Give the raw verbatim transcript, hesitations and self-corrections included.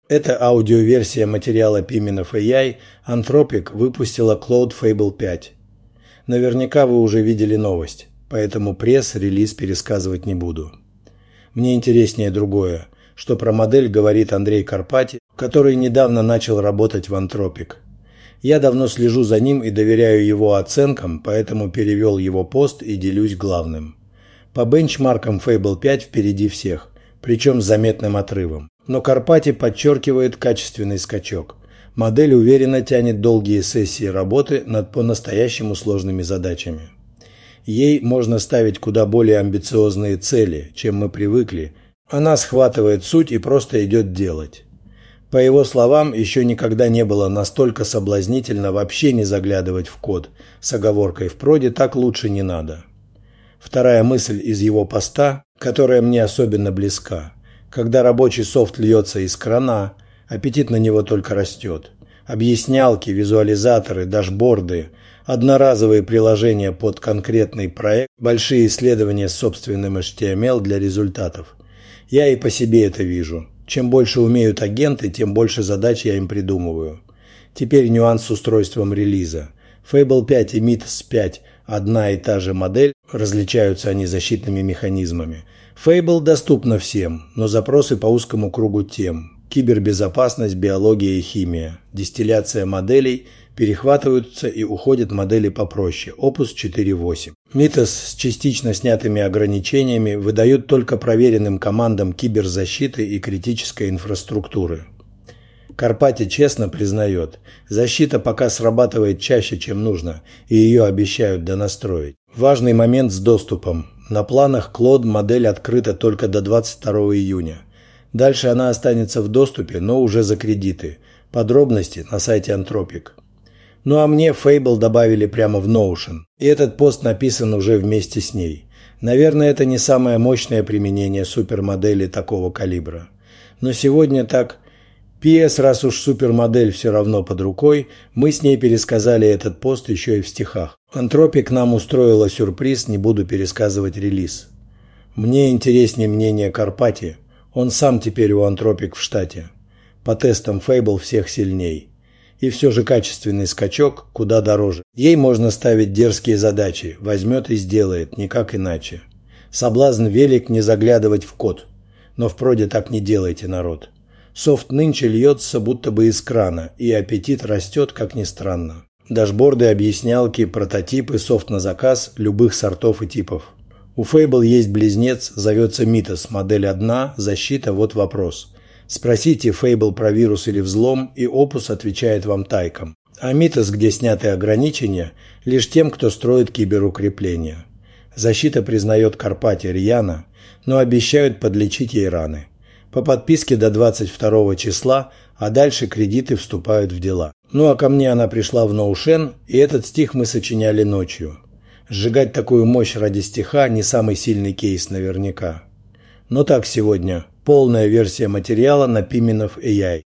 Это аудиоверсия материала Piminov эй ай Anthropic выпустила Claude Fable пять. Наверняка вы уже видели новость, поэтому пресс-релиз пересказывать не буду. Мне интереснее другое, что про модель говорит Андрей Карпати, который недавно начал работать в Anthropic. Я давно слежу за ним и доверяю его оценкам, поэтому перевел его пост и делюсь главным. По бенчмаркам Fable пять впереди всех, причем с заметным отрывом. Но Карпати подчеркивает качественный скачок. Модель уверенно тянет долгие сессии работы над по-настоящему сложными задачами. Ей можно ставить куда более амбициозные цели, чем мы привыкли. Она схватывает суть и просто идет делать. По его словам, еще никогда не было настолько соблазнительно вообще не заглядывать в код. С оговоркой «в проде так лучше не надо». Вторая мысль из его поста, которая мне особенно близка. Когда рабочий софт льется из крана, аппетит на него только растет. Объяснялки, визуализаторы, дашборды, одноразовые приложения под конкретный проект, большие исследования с собственным эйч ти эм эл для результатов. Я и по себе это вижу. Чем больше умеют агенты, тем больше задач я им придумываю. Теперь нюанс с устройством релиза. Fable пять и Mythos пять – одна и та же модель, различаются они защитными механизмами. Fable доступна всем, но запросы по узкому кругу тем. Кибербезопасность, биология и химия. Дистилляция моделей, перехватываются и уходят модели попроще. Opus четыре восемь. Mythos с частично снятыми ограничениями выдают только проверенным командам киберзащиты и критической инфраструктуры. Карпати честно признает, защита пока срабатывает чаще, чем нужно, и ее обещают донастроить. Важный момент с доступом. На планах Claude модель открыта только до двадцать второго июня. Дальше она останется в доступе, но уже за кредиты. Подробности на сайте Anthropic. Ну а мне Fable добавили прямо в Notion. И этот пост написан уже вместе с ней. Наверное, это не самое мощное применение супермодели такого калибра. Но сегодня так... пи эс, раз уж супермодель все равно под рукой, мы с ней пересказали этот пост еще и в стихах. Anthropic нам устроила сюрприз, не буду пересказывать релиз. Мне интереснее мнение Карпати. Он сам теперь у Anthropic в штате. По тестам Fable всех сильней. И все же качественный скачок куда дороже. Ей можно ставить дерзкие задачи, возьмет и сделает, никак иначе. Соблазн велик не заглядывать в код. Но в проде так не делайте, народ. Софт нынче льется будто бы из крана, и аппетит растет, как ни странно. Дашборды, объяснялки, прототипы, софт на заказ любых сортов и типов. У Fable есть близнец, зовется Mythos, модель одна, защита, вот вопрос. Спросите Fable про вирус или взлом, и Opus отвечает вам тайком. А Mythos, где сняты ограничения, лишь тем, кто строит киберукрепления. Защита признает Карпати рьяно, но обещают подлечить ей раны. По подписке до двадцать второго числа, а дальше кредиты вступают в дела. Ну а ко мне она пришла в Notion, и этот стих мы сочиняли ночью. Сжигать такую мощь ради стиха не самый сильный кейс наверняка. Но так сегодня. Полная версия материала на Piminov эй ай.